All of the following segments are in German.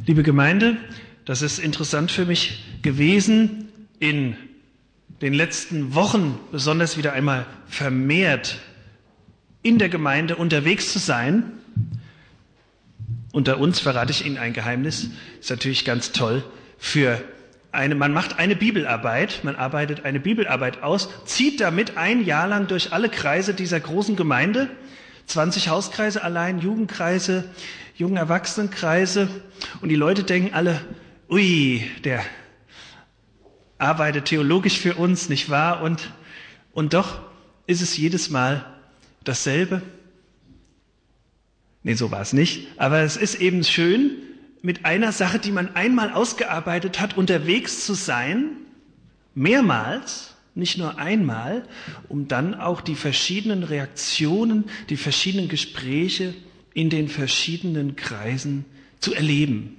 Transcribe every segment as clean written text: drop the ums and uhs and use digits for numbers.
Liebe Gemeinde, das ist interessant für mich gewesen, in den letzten Wochen besonders wieder einmal vermehrt in der Gemeinde unterwegs zu sein. Unter uns verrate ich Ihnen ein Geheimnis, ist natürlich ganz toll. Man macht eine Bibelarbeit, man arbeitet eine Bibelarbeit aus, zieht damit ein Jahr lang durch alle Kreise dieser großen Gemeinde, 20 Hauskreise allein, Jugendkreise, jungen Erwachsenenkreise, und die Leute denken alle, ui, der arbeitet theologisch für uns, nicht wahr? Und doch ist es jedes Mal dasselbe. Nee, so war es nicht. Aber es ist eben schön, mit einer Sache, die man einmal ausgearbeitet hat, unterwegs zu sein, mehrmals, nicht nur einmal, um dann auch die verschiedenen Reaktionen, die verschiedenen Gespräche in den verschiedenen Kreisen zu erleben.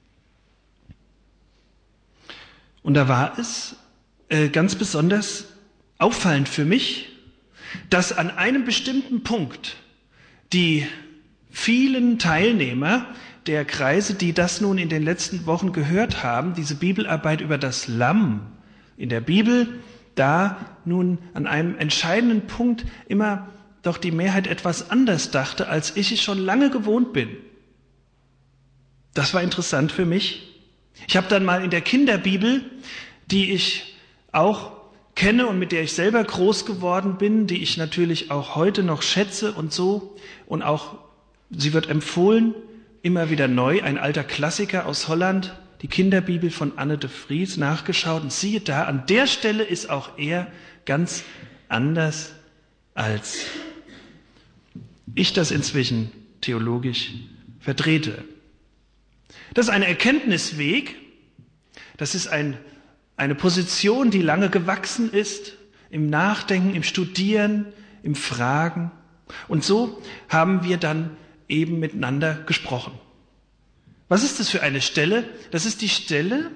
Und da war es ganz besonders auffallend für mich, dass an einem bestimmten Punkt die vielen Teilnehmer der Kreise, die das nun in den letzten Wochen gehört haben, diese Bibelarbeit über das Lamm in der Bibel, da nun an einem entscheidenden Punkt immer doch die Mehrheit etwas anders dachte, als ich es schon lange gewohnt bin. Das war interessant für mich. Ich habe dann mal in der Kinderbibel, die ich auch kenne und mit der ich selber groß geworden bin, die ich natürlich auch heute noch schätze und so, und auch sie wird empfohlen, immer wieder neu, ein alter Klassiker aus Holland, die Kinderbibel von Anne de Vries, nachgeschaut, und siehe da, an der Stelle ist auch er ganz anders, als ich das inzwischen theologisch vertrete. Das ist ein Erkenntnisweg, das ist eine Position, die lange gewachsen ist, im Nachdenken, im Studieren, im Fragen. Und so haben wir dann eben miteinander gesprochen. Was ist das für eine Stelle? Das ist die Stelle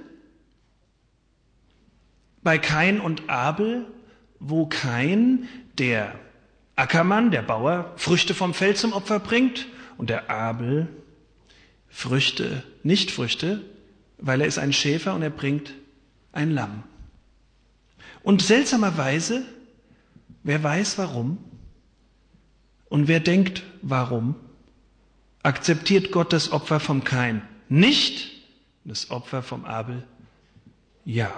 bei Kain und Abel, wo Kain, der Ackermann, der Bauer, Früchte vom Feld zum Opfer bringt, und der Abel nicht Früchte, weil er ist ein Schäfer und er bringt ein Lamm. Und seltsamerweise, wer weiß warum und wer denkt warum, akzeptiert Gott das Opfer vom Kain nicht, das Opfer vom Abel ja.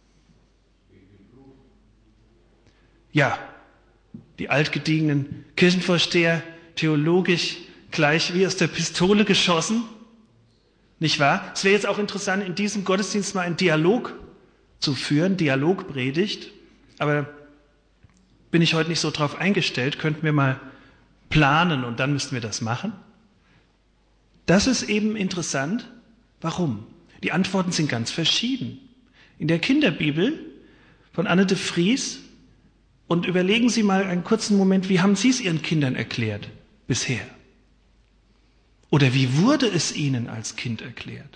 Ja, die altgediegenen Kirchenvorsteher, theologisch gleich wie aus der Pistole geschossen, nicht wahr? Es wäre jetzt auch interessant, in diesem Gottesdienst mal einen Dialog zu führen, Dialogpredigt, aber bin ich heute nicht so drauf eingestellt, könnten wir mal planen und dann müssten wir das machen. Das ist eben interessant. Warum? Die Antworten sind ganz verschieden. In der Kinderbibel von Anne de Vries, und überlegen Sie mal einen kurzen Moment, wie haben Sie es Ihren Kindern erklärt bisher? Oder wie wurde es Ihnen als Kind erklärt?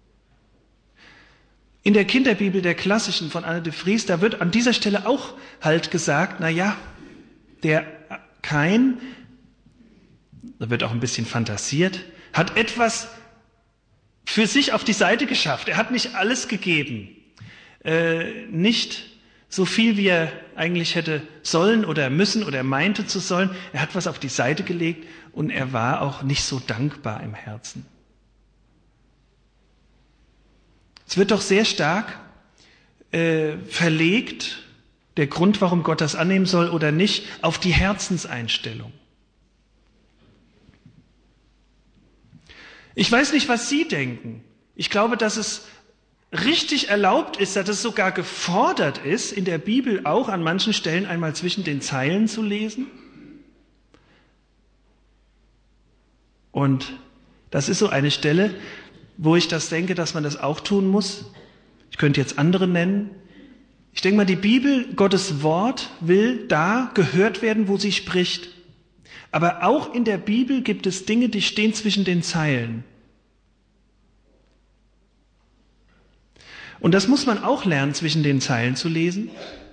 In der Kinderbibel der klassischen von Anne de Vries, da wird an dieser Stelle auch halt gesagt, der Kain, da wird auch ein bisschen fantasiert, hat etwas für sich auf die Seite geschafft. Er hat nicht alles gegeben, nicht so viel, wie er eigentlich hätte sollen oder müssen oder meinte zu sollen. Er hat was auf die Seite gelegt und er war auch nicht so dankbar im Herzen. Es wird doch sehr stark verlegt, der Grund, warum Gott das annehmen soll oder nicht, auf die Herzenseinstellung. Ich weiß nicht, was Sie denken. Ich glaube, dass es richtig erlaubt ist, dass es sogar gefordert ist, in der Bibel auch an manchen Stellen einmal zwischen den Zeilen zu lesen. Und das ist so eine Stelle, wo ich das denke, dass man das auch tun muss. Ich könnte jetzt andere nennen. Ich denke mal, die Bibel, Gottes Wort, will da gehört werden, wo sie spricht. Aber auch in der Bibel gibt es Dinge, die stehen zwischen den Zeilen. Und das muss man auch lernen, zwischen den Zeilen zu lesen.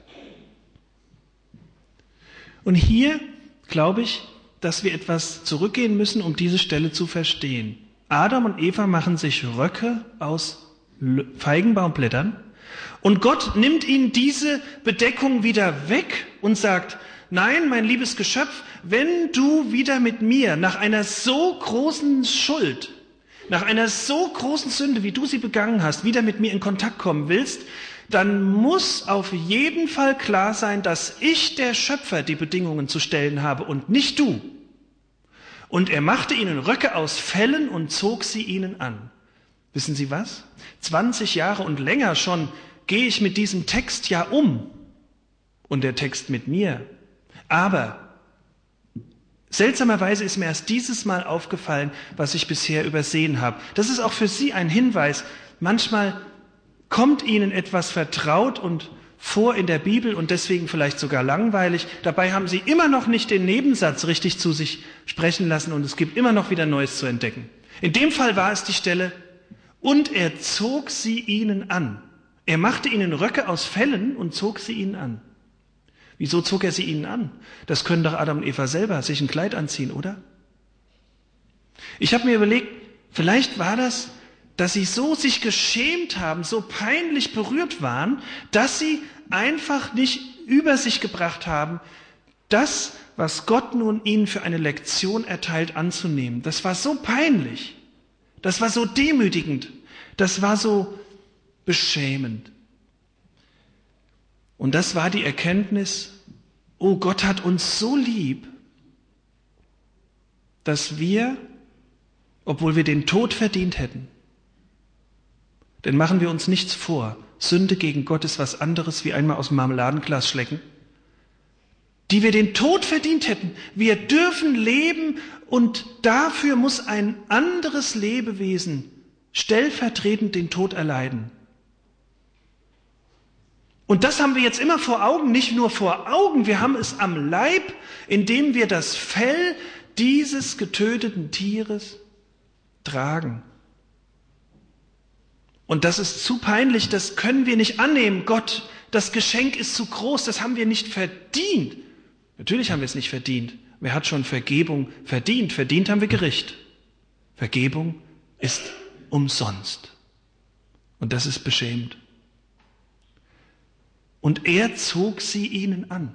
Und hier glaube ich, dass wir etwas zurückgehen müssen, um diese Stelle zu verstehen. Adam und Eva machen sich Röcke aus Feigenbaumblättern und Gott nimmt ihnen diese Bedeckung wieder weg und sagt, nein, mein liebes Geschöpf, wenn du wieder mit mir nach einer so großen Schuld, nach einer so großen Sünde, wie du sie begangen hast, wieder mit mir in Kontakt kommen willst, dann muss auf jeden Fall klar sein, dass ich, der Schöpfer, die Bedingungen zu stellen habe und nicht du. Und er machte ihnen Röcke aus Fellen und zog sie ihnen an. Wissen Sie was? 20 Jahre und länger schon gehe ich mit diesem Text ja um. Und der Text mit mir. Aber seltsamerweise ist mir erst dieses Mal aufgefallen, was ich bisher übersehen habe. Das ist auch für Sie ein Hinweis. Manchmal kommt Ihnen etwas vertraut und vor in der Bibel und deswegen vielleicht sogar langweilig. Dabei haben Sie immer noch nicht den Nebensatz richtig zu sich sprechen lassen und es gibt immer noch wieder Neues zu entdecken. In dem Fall war es die Stelle, und er zog sie ihnen an. Er machte ihnen Röcke aus Fellen und zog sie ihnen an. Wieso zog er sie ihnen an? Das können doch Adam und Eva selber sich ein Kleid anziehen, oder? Ich habe mir überlegt, vielleicht war das, dass sie so sich geschämt haben, so peinlich berührt waren, dass sie einfach nicht über sich gebracht haben, das, was Gott nun ihnen für eine Lektion erteilt, anzunehmen. Das war so peinlich, das war so demütigend, das war so beschämend. Und das war die Erkenntnis, oh, Gott hat uns so lieb, dass wir, obwohl wir den Tod verdient hätten, denn machen wir uns nichts vor, Sünde gegen Gott ist was anderes wie einmal aus dem Marmeladenglas schlecken, die wir den Tod verdient hätten. Wir dürfen leben und dafür muss ein anderes Lebewesen stellvertretend den Tod erleiden. Und das haben wir jetzt immer vor Augen, nicht nur vor Augen, wir haben es am Leib, indem wir das Fell dieses getöteten Tieres tragen. Und das ist zu peinlich, das können wir nicht annehmen. Gott, das Geschenk ist zu groß, das haben wir nicht verdient. Natürlich haben wir es nicht verdient. Wer hat schon Vergebung verdient? Verdient haben wir Gericht. Vergebung ist umsonst. Und das ist beschämend. Und er zog sie ihnen an.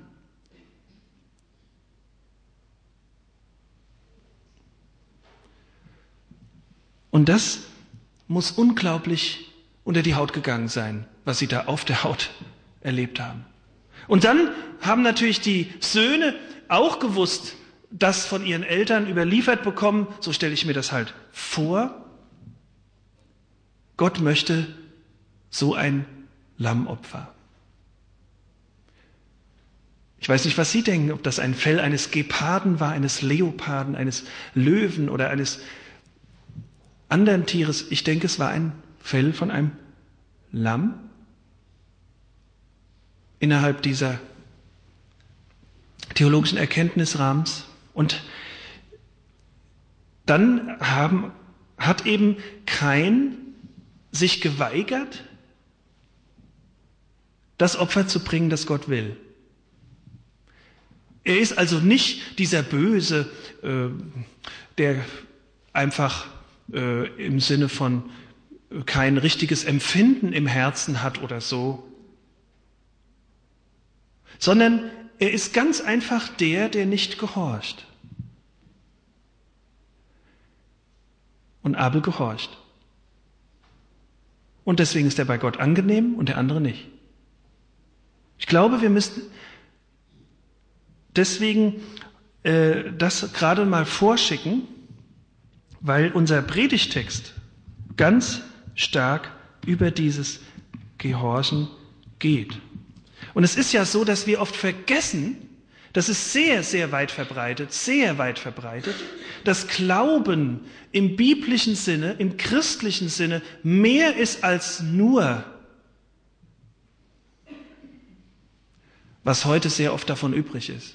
Und das muss unglaublich unter die Haut gegangen sein, was sie da auf der Haut erlebt haben. Und dann haben natürlich die Söhne auch gewusst, das von ihren Eltern überliefert bekommen, so stelle ich mir das halt vor. Gott möchte so ein Lammopfer. Ich weiß nicht, was Sie denken, ob das ein Fell eines Geparden war, eines Leoparden, eines Löwen oder eines anderen Tieres. Ich denke, es war ein Fell von einem Lamm. Innerhalb dieser theologischen Erkenntnisrahmens. Und dann hat eben Kain sich geweigert, das Opfer zu bringen, das Gott will. Er ist also nicht dieser Böse, der einfach im Sinne von kein richtiges Empfinden im Herzen hat oder so, sondern er ist ganz einfach der nicht gehorcht. Und Abel gehorcht. Und deswegen ist er bei Gott angenehm und der andere nicht. Ich glaube, wir müssten deswegen das gerade mal vorschicken, weil unser Predigtext ganz stark über dieses Gehorchen geht. Und es ist ja so, dass wir oft vergessen, das ist sehr, sehr weit verbreitet, dass Glauben im biblischen Sinne, im christlichen Sinne mehr ist als nur, was heute sehr oft davon übrig ist.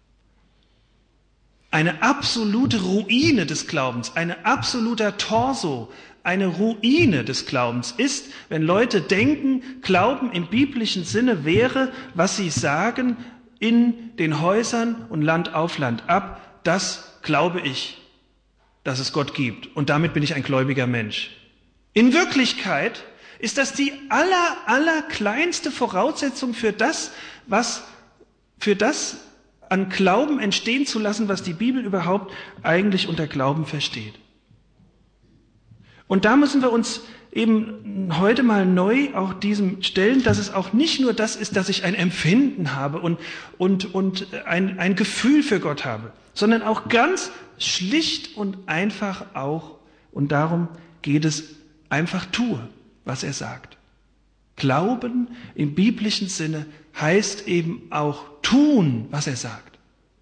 Eine absolute Ruine des Glaubens, ein absoluter Torso, eine Ruine des Glaubens ist, wenn Leute denken, Glauben im biblischen Sinne wäre, was sie sagen in den Häusern und Land auf Land ab, das glaube ich. dass es Gott gibt und damit bin ich ein gläubiger Mensch. In Wirklichkeit ist das die allerkleinste Voraussetzung für das an Glauben entstehen zu lassen, was die Bibel überhaupt eigentlich unter Glauben versteht. Und da müssen wir uns eben heute mal neu auch diesem stellen, dass es auch nicht nur das ist, dass ich ein Empfinden habe und ein Gefühl für Gott habe, sondern auch ganz schlicht und einfach auch, und darum geht es, einfach tue, was er sagt. Glauben im biblischen Sinne heißt eben auch tun, was er sagt.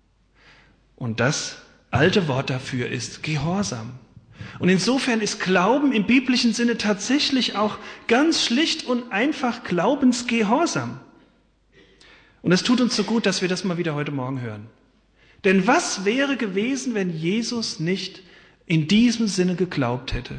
Und das alte Wort dafür ist Gehorsam. Und insofern ist Glauben im biblischen Sinne tatsächlich auch ganz schlicht und einfach Glaubensgehorsam. Und es tut uns so gut, dass wir das mal wieder heute Morgen hören. Denn was wäre gewesen, wenn Jesus nicht in diesem Sinne geglaubt hätte?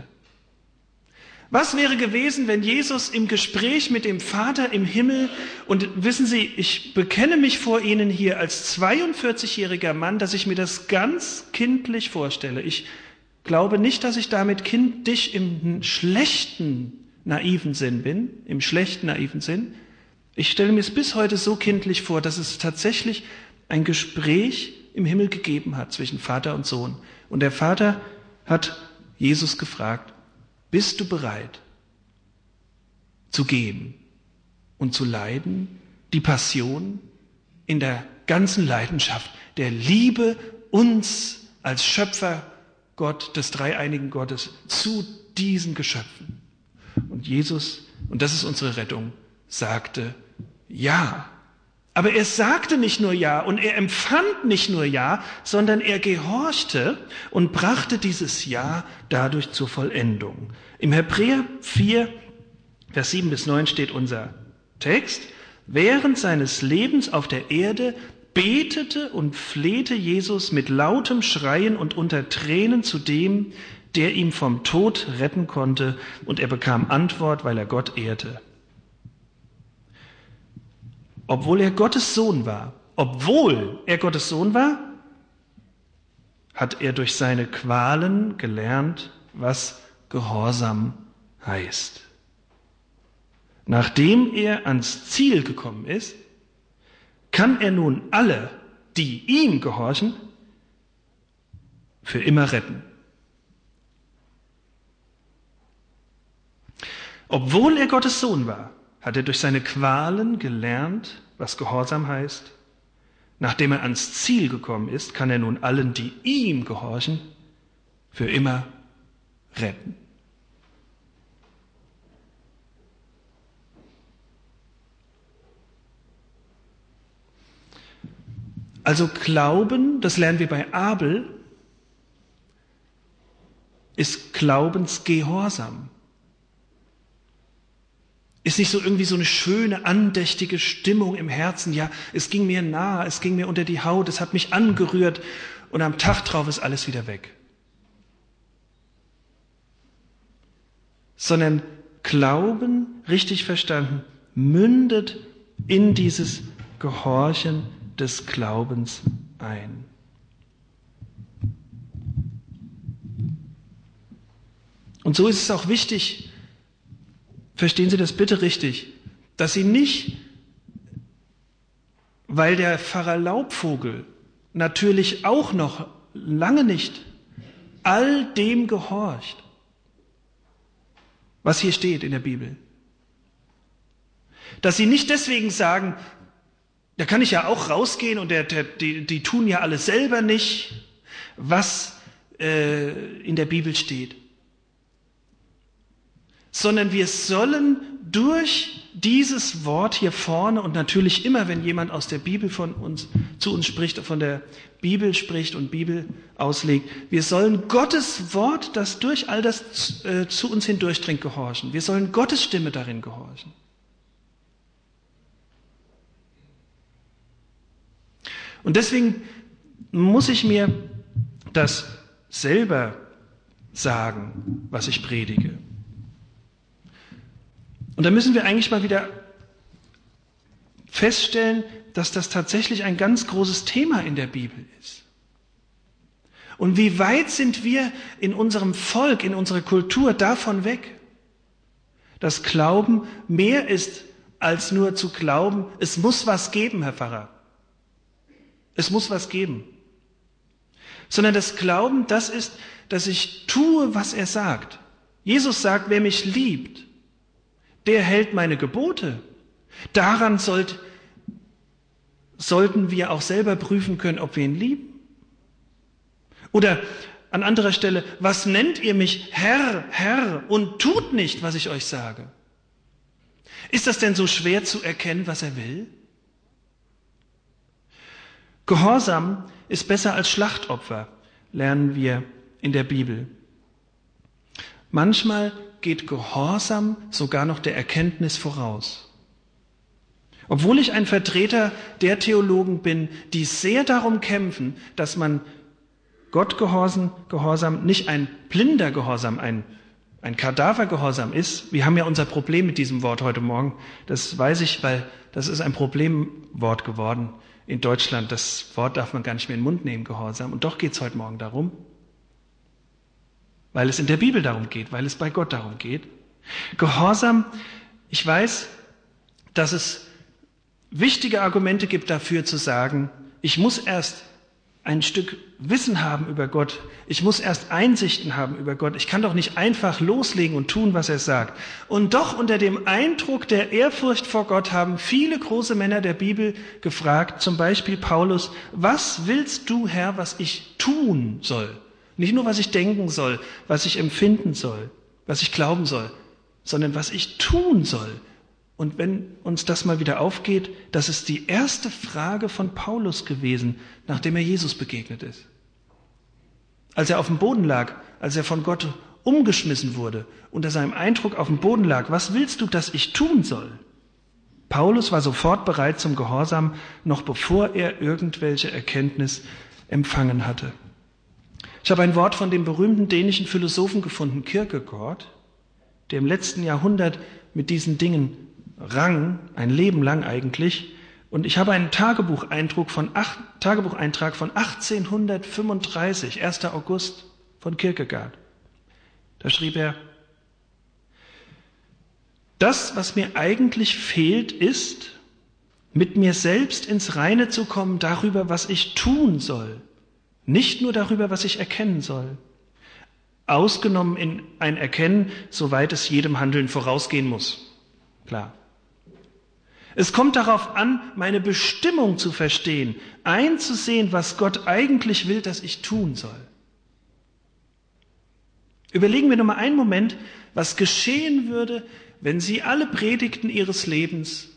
Was wäre gewesen, wenn Jesus im Gespräch mit dem Vater im Himmel, und wissen Sie, ich bekenne mich vor Ihnen hier als 42-jähriger Mann, dass ich mir das ganz kindlich vorstelle. Ich glaube nicht, dass ich damit kindisch im schlechten, naiven Sinn bin, im schlechten, naiven Sinn. Ich stelle mir es bis heute so kindlich vor, dass es tatsächlich ein Gespräch im Himmel gegeben hat zwischen Vater und Sohn. Und der Vater hat Jesus gefragt, bist du bereit zu gehen und zu leiden, die Passion in der ganzen Leidenschaft der Liebe uns als Schöpfer Gott, des dreieinigen Gottes, zu diesen Geschöpfen? Und Jesus, und das ist unsere Rettung, sagte ja. Aber er sagte nicht nur ja und er empfand nicht nur ja, sondern er gehorchte und brachte dieses Ja dadurch zur Vollendung. Im Hebräer 4, Vers 7 bis 9 steht unser Text. Während seines Lebens auf der Erde betete und flehte Jesus mit lautem Schreien und unter Tränen zu dem, der ihn vom Tod retten konnte, und er bekam Antwort, weil er Gott ehrte. Obwohl er Gottes Sohn war, hat er durch seine Qualen gelernt, was Gehorsam heißt. Nachdem er ans Ziel gekommen ist, kann er nun alle, die ihm gehorchen, für immer retten. Obwohl er Gottes Sohn war, hat er durch seine Qualen gelernt, was Gehorsam heißt. Nachdem er ans Ziel gekommen ist, kann er nun allen, die ihm gehorchen, für immer retten. Also Glauben, das lernen wir bei Abel, ist Glaubensgehorsam. Ist nicht so irgendwie so eine schöne, andächtige Stimmung im Herzen. Ja, es ging mir nah, es ging mir unter die Haut, es hat mich angerührt und am Tag drauf ist alles wieder weg. Sondern Glauben, richtig verstanden, mündet in dieses Gehorchen des Glaubens ein. Und so ist es auch wichtig, verstehen Sie das bitte richtig, dass Sie nicht, weil der Pfarrer Laubvogel natürlich auch noch lange nicht all dem gehorcht, was hier steht in der Bibel, dass Sie nicht deswegen sagen, da kann ich ja auch rausgehen und die tun ja alles selber nicht, was in der Bibel steht. Sondern wir sollen durch dieses Wort hier vorne und natürlich immer, wenn jemand aus der Bibel zu uns spricht, von der Bibel spricht und Bibel auslegt, wir sollen Gottes Wort, das durch all das zu uns hindurchdringt, gehorchen. Wir sollen Gottes Stimme darin gehorchen. Und deswegen muss ich mir das selber sagen, was ich predige. Und da müssen wir eigentlich mal wieder feststellen, dass das tatsächlich ein ganz großes Thema in der Bibel ist. Und wie weit sind wir in unserem Volk, in unserer Kultur davon weg, dass Glauben mehr ist, als nur zu glauben, es muss was geben, Herr Pfarrer. Es muss was geben. Sondern das Glauben, das ist, dass ich tue, was er sagt. Jesus sagt, wer mich liebt, der hält meine Gebote. Daran sollten wir auch selber prüfen können, ob wir ihn lieben. Oder an anderer Stelle, was nennt ihr mich Herr, Herr und tut nicht, was ich euch sage? Ist das denn so schwer zu erkennen, was er will? Gehorsam ist besser als Schlachtopfer, lernen wir in der Bibel. Manchmal geht Gehorsam sogar noch der Erkenntnis voraus. Obwohl ich ein Vertreter der Theologen bin, die sehr darum kämpfen, dass man Gott Gehorsam nicht ein blinder Gehorsam, ein Kadavergehorsam ist. Wir haben ja unser Problem mit diesem Wort heute Morgen. Das weiß ich, weil das ist ein Problemwort geworden in Deutschland. Das Wort darf man gar nicht mehr in den Mund nehmen, Gehorsam. Und doch geht es heute Morgen darum, weil es in der Bibel darum geht, weil es bei Gott darum geht. Gehorsam, ich weiß, dass es wichtige Argumente gibt dafür zu sagen, ich muss erst ein Stück Wissen haben über Gott. Ich muss erst Einsichten haben über Gott. Ich kann doch nicht einfach loslegen und tun, was er sagt. Und doch unter dem Eindruck der Ehrfurcht vor Gott haben viele große Männer der Bibel gefragt, zum Beispiel Paulus, was willst du, Herr, was ich tun soll? Nicht nur, was ich denken soll, was ich empfinden soll, was ich glauben soll, sondern was ich tun soll. Und wenn uns das mal wieder aufgeht, das ist die erste Frage von Paulus gewesen, nachdem er Jesus begegnet ist. Als er auf dem Boden lag, als er von Gott umgeschmissen wurde, unter seinem Eindruck auf dem Boden lag, was willst du, dass ich tun soll? Paulus war sofort bereit zum Gehorsam, noch bevor er irgendwelche Erkenntnis empfangen hatte. Ich habe ein Wort von dem berühmten dänischen Philosophen gefunden, Kierkegaard, der im letzten Jahrhundert mit diesen Dingen rang, ein Leben lang eigentlich. Und ich habe einen Tagebucheintrag von 1835, 1. August von Kierkegaard. Da schrieb er, das, was mir eigentlich fehlt, ist, mit mir selbst ins Reine zu kommen darüber, was ich tun soll, nicht nur darüber, was ich erkennen soll. Ausgenommen in ein Erkennen, soweit es jedem Handeln vorausgehen muss. Klar. Es kommt darauf an, meine Bestimmung zu verstehen, einzusehen, was Gott eigentlich will, dass ich tun soll. Überlegen wir noch mal einen Moment, was geschehen würde, wenn Sie alle Predigten Ihres Lebens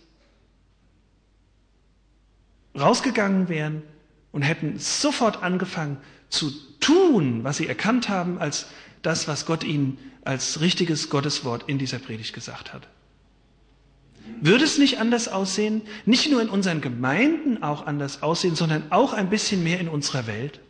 rausgegangen wären und hätten sofort angefangen zu tun, was Sie erkannt haben, als das, was Gott Ihnen als richtiges Gotteswort in dieser Predigt gesagt hat. Würde es nicht anders aussehen? Nicht nur in unseren Gemeinden auch anders aussehen, sondern auch ein bisschen mehr in unserer Welt?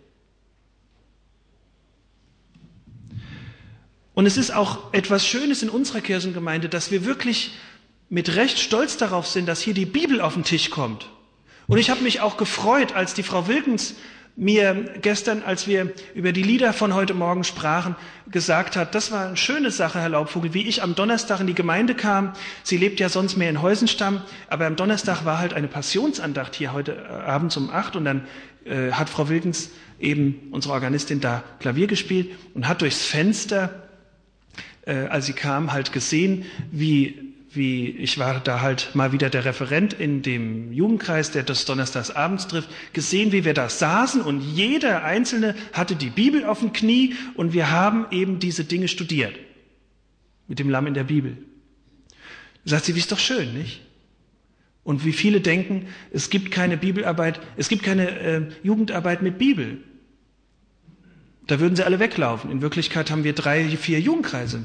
Und es ist auch etwas Schönes in unserer Kirchengemeinde, dass wir wirklich mit Recht stolz darauf sind, dass hier die Bibel auf den Tisch kommt. Und ich habe mich auch gefreut, als die Frau Wilkens mir gestern, als wir über die Lieder von heute Morgen sprachen, gesagt hat, das war eine schöne Sache, Herr Laubvogel, wie ich am Donnerstag in die Gemeinde kam. Sie lebt ja sonst mehr in Heusenstamm, aber am Donnerstag war halt eine Passionsandacht hier heute abends um 8 und dann hat Frau Wilkens eben, unsere Organistin, da Klavier gespielt und hat durchs Fenster, als sie kam, halt gesehen, wie ich war da halt mal wieder der Referent in dem Jugendkreis, der das donnerstags abends trifft, gesehen, wie wir da saßen und jeder Einzelne hatte die Bibel auf dem Knie und wir haben eben diese Dinge studiert. Mit dem Lamm in der Bibel. Da sagt sie, wie ist doch schön, nicht? Und wie viele denken, es gibt keine Bibelarbeit, es gibt keine Jugendarbeit mit Bibel. Da würden sie alle weglaufen. In Wirklichkeit haben wir 3, 4 Jugendkreise.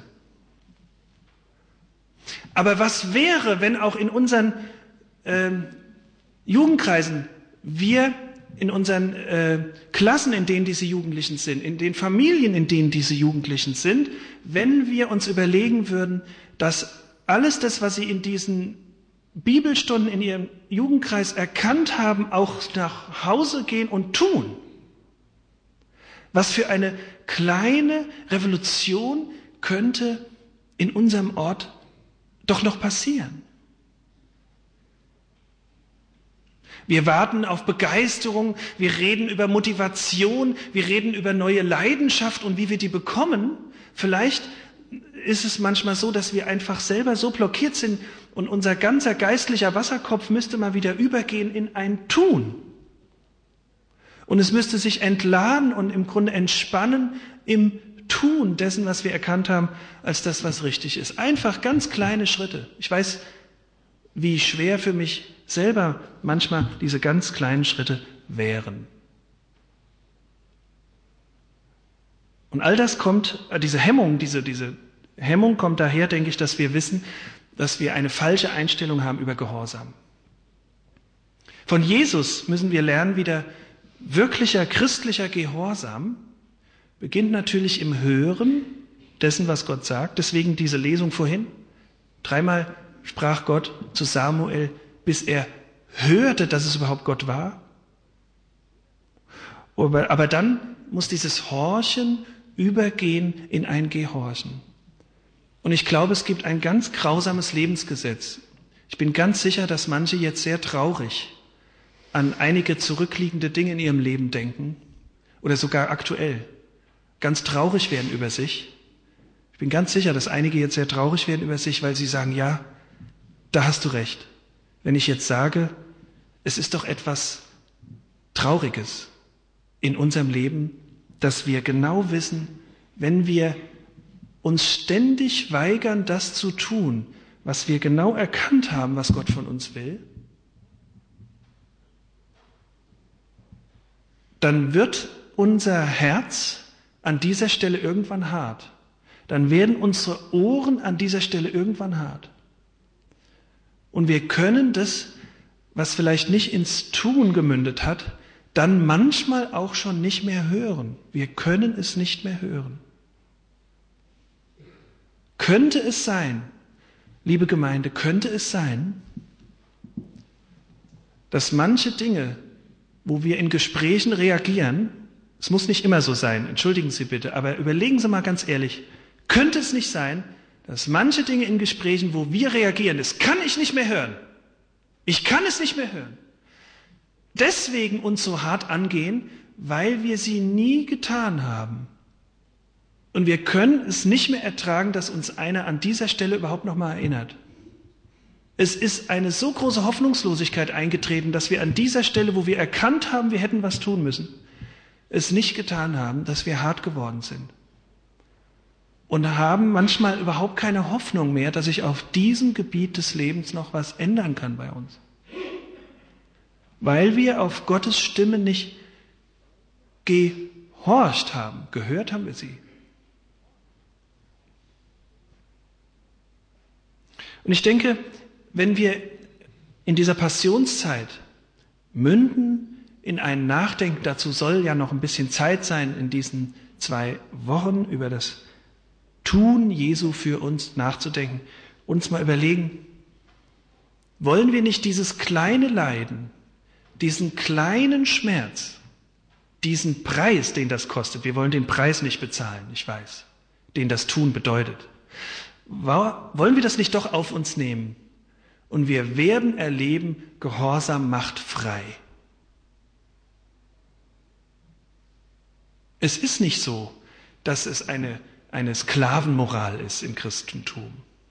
Aber was wäre, wenn auch in unseren Jugendkreisen wir in unseren Klassen, in denen diese Jugendlichen sind, in den Familien, in denen diese Jugendlichen sind, wenn wir uns überlegen würden, dass alles das, was sie in diesen Bibelstunden in ihrem Jugendkreis erkannt haben, auch nach Hause gehen und tun. Was für eine kleine Revolution könnte in unserem Ort doch noch passieren? Wir warten auf Begeisterung, wir reden über Motivation, wir reden über neue Leidenschaft und wie wir die bekommen. Vielleicht ist es manchmal so, dass wir einfach selber so blockiert sind und unser ganzer geistlicher Wasserkopf müsste mal wieder übergehen in ein Tun. Und es müsste sich entladen und im Grunde entspannen im Tun dessen, was wir erkannt haben, als das, was richtig ist. Einfach ganz kleine Schritte. Ich weiß, wie schwer für mich selber manchmal diese ganz kleinen Schritte wären. Und all das kommt, diese Hemmung kommt daher, denke ich, dass wir wissen, dass wir eine falsche Einstellung haben über Gehorsam. Von Jesus müssen wir lernen, wieder wirklicher christlicher Gehorsam beginnt natürlich im Hören dessen, was Gott sagt. Deswegen diese Lesung vorhin. 3-mal sprach Gott zu Samuel, bis er hörte, dass es überhaupt Gott war. Aber dann muss dieses Horchen übergehen in ein Gehorchen. Und ich glaube, es gibt ein ganz grausames Lebensgesetz. Ich bin ganz sicher, dass manche jetzt sehr traurig an einige zurückliegende Dinge in ihrem Leben denken oder sogar aktuell ganz traurig werden über sich. Ich bin ganz sicher, dass einige jetzt sehr traurig werden über sich, weil sie sagen, ja, da hast du recht. Wenn ich jetzt sage, es ist doch etwas Trauriges in unserem Leben, dass wir genau wissen, wenn wir uns ständig weigern, das zu tun, was wir genau erkannt haben, was Gott von uns will, dann wird unser Herz an dieser Stelle irgendwann hart. Dann werden unsere Ohren an dieser Stelle irgendwann hart. Und wir können das, was vielleicht nicht ins Tun gemündet hat, dann manchmal auch schon nicht mehr hören. Wir können es nicht mehr hören. Könnte es sein, liebe Gemeinde, könnte es sein, dass manche Dinge, wo wir in Gesprächen reagieren, es muss nicht immer so sein, entschuldigen Sie bitte, aber überlegen Sie mal ganz ehrlich, könnte es nicht sein, dass manche Dinge in Gesprächen, wo wir reagieren, das kann ich nicht mehr hören. Ich kann es nicht mehr hören. Deswegen uns so hart angehen, weil wir sie nie getan haben. Und wir können es nicht mehr ertragen, dass uns einer an dieser Stelle überhaupt noch mal erinnert. Es ist eine so große Hoffnungslosigkeit eingetreten, dass wir an dieser Stelle, wo wir erkannt haben, wir hätten was tun müssen, es nicht getan haben, dass wir hart geworden sind. Und haben manchmal überhaupt keine Hoffnung mehr, dass sich auf diesem Gebiet des Lebens noch was ändern kann bei uns. Weil wir auf Gottes Stimme nicht gehorcht haben. Gehört haben wir sie. Und ich denke, wenn wir in dieser Passionszeit münden in ein Nachdenken, dazu soll ja noch ein bisschen Zeit sein in diesen 2 Wochen über das Tun Jesu für uns nachzudenken, uns mal überlegen, wollen wir nicht dieses kleine Leiden, diesen kleinen Schmerz, diesen Preis, den das kostet, wir wollen den Preis nicht bezahlen, ich weiß, den das Tun bedeutet, wollen wir das nicht doch auf uns nehmen und wir werden erleben, Gehorsam macht frei. Es ist nicht so, dass es eine Sklavenmoral ist im Christentum,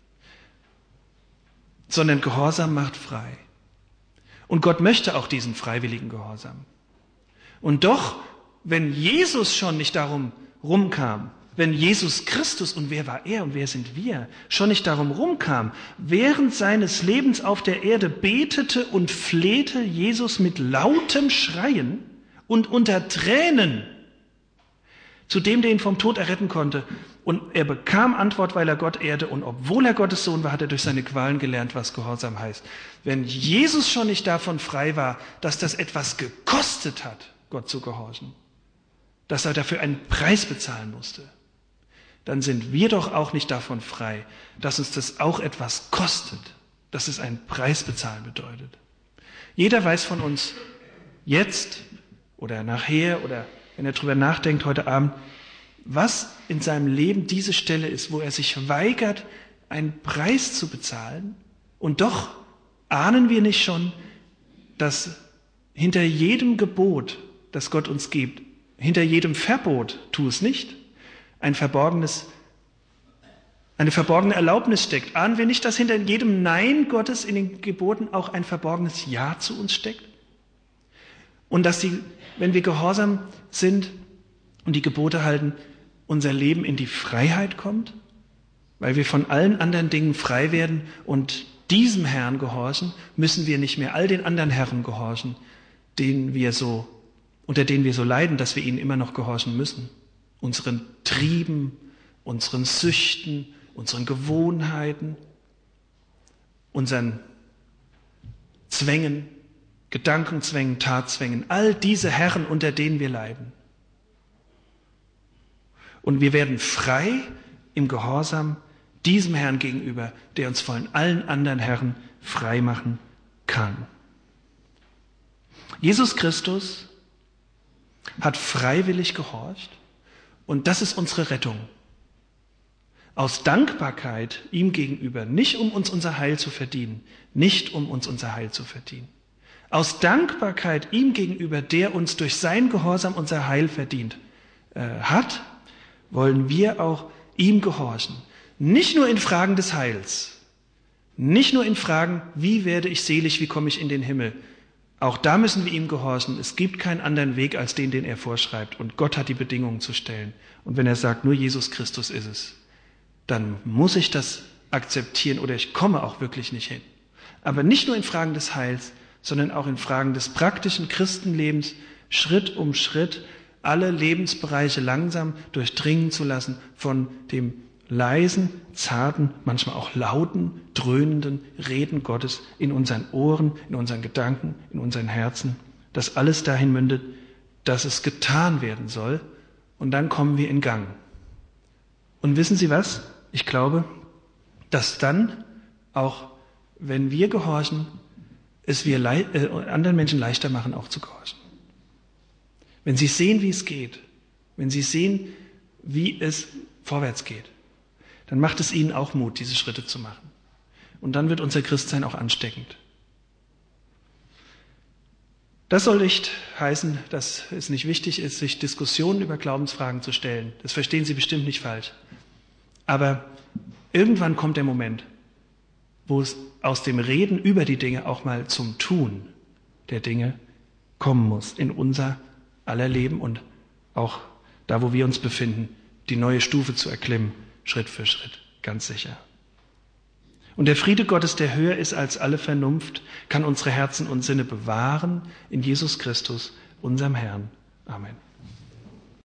sondern Gehorsam macht frei. Und Gott möchte auch diesen freiwilligen Gehorsam. Und doch, wenn Jesus schon nicht darum rumkam, wenn Jesus Christus, und wer war er und wer sind wir, schon nicht darum rumkam, während seines Lebens auf der Erde betete und flehte Jesus mit lautem Schreien und unter Tränen zu dem, der ihn vom Tod erretten konnte. Und er bekam Antwort, weil er Gott ehrte. Und obwohl er Gottes Sohn war, hat er durch seine Qualen gelernt, was Gehorsam heißt. Wenn Jesus schon nicht davon frei war, dass das etwas gekostet hat, Gott zu gehorchen, dass er dafür einen Preis bezahlen musste, dann sind wir doch auch nicht davon frei, dass uns das auch etwas kostet, dass es einen Preis bezahlen bedeutet. Jeder weiß von uns, jetzt oder nachher oder wenn er darüber nachdenkt heute Abend, was in seinem Leben diese Stelle ist, wo er sich weigert, einen Preis zu bezahlen. Und doch ahnen wir nicht schon, dass hinter jedem Gebot, das Gott uns gibt, hinter jedem Verbot, tu es nicht, eine verborgene Erlaubnis steckt. Ahnen wir nicht, dass hinter jedem Nein Gottes in den Geboten auch ein verborgenes Ja zu uns steckt? Und dass wenn wir gehorsam sind und die Gebote halten, unser Leben in die Freiheit kommt, weil wir von allen anderen Dingen frei werden und diesem Herrn gehorchen, müssen wir nicht mehr all den anderen Herren gehorchen, unter denen wir so leiden, dass wir ihnen immer noch gehorchen müssen. Unseren Trieben, unseren Süchten, unseren Gewohnheiten, unseren Zwängen, Gedankenzwängen, Tatzwängen, all diese Herren, unter denen wir leiden. Und wir werden frei im Gehorsam diesem Herrn gegenüber, der uns von allen anderen Herren frei machen kann. Jesus Christus hat freiwillig gehorcht und das ist unsere Rettung. Aus Dankbarkeit ihm gegenüber, nicht um uns unser Heil zu verdienen, nicht um uns unser Heil zu verdienen. Aus Dankbarkeit ihm gegenüber, der uns durch sein Gehorsam unser Heil verdient hat, wollen wir auch ihm gehorchen. Nicht nur in Fragen des Heils, nicht nur in Fragen, wie werde ich selig, wie komme ich in den Himmel. Auch da müssen wir ihm gehorchen. Es gibt keinen anderen Weg als den er vorschreibt. Und Gott hat die Bedingungen zu stellen. Und wenn er sagt, nur Jesus Christus ist es, dann muss ich das akzeptieren oder ich komme auch wirklich nicht hin. Aber nicht nur in Fragen des Heils, sondern auch in Fragen des praktischen Christenlebens, Schritt um Schritt, alle Lebensbereiche langsam durchdringen zu lassen von dem leisen, zarten, manchmal auch lauten, dröhnenden Reden Gottes in unseren Ohren, in unseren Gedanken, in unseren Herzen, dass alles dahin mündet, dass es getan werden soll und dann kommen wir in Gang. Und wissen Sie was? Ich glaube, dass dann auch, wenn wir gehorchen, es wir anderen Menschen leichter machen, auch zu gehorchen. Wenn sie sehen, wie es geht, wenn sie sehen, wie es vorwärts geht, dann macht es ihnen auch Mut, diese Schritte zu machen. Und dann wird unser Christsein auch ansteckend. Das soll nicht heißen, dass es nicht wichtig ist, sich Diskussionen über Glaubensfragen zu stellen. Das verstehen Sie bestimmt nicht falsch. Aber irgendwann kommt der Moment, wo es aus dem Reden über die Dinge auch mal zum Tun der Dinge kommen muss in unser aller Leben und auch da, wo wir uns befinden, die neue Stufe zu erklimmen, Schritt für Schritt, ganz sicher. Und der Friede Gottes, der höher ist als alle Vernunft, kann unsere Herzen und Sinne bewahren in Jesus Christus, unserem Herrn. Amen.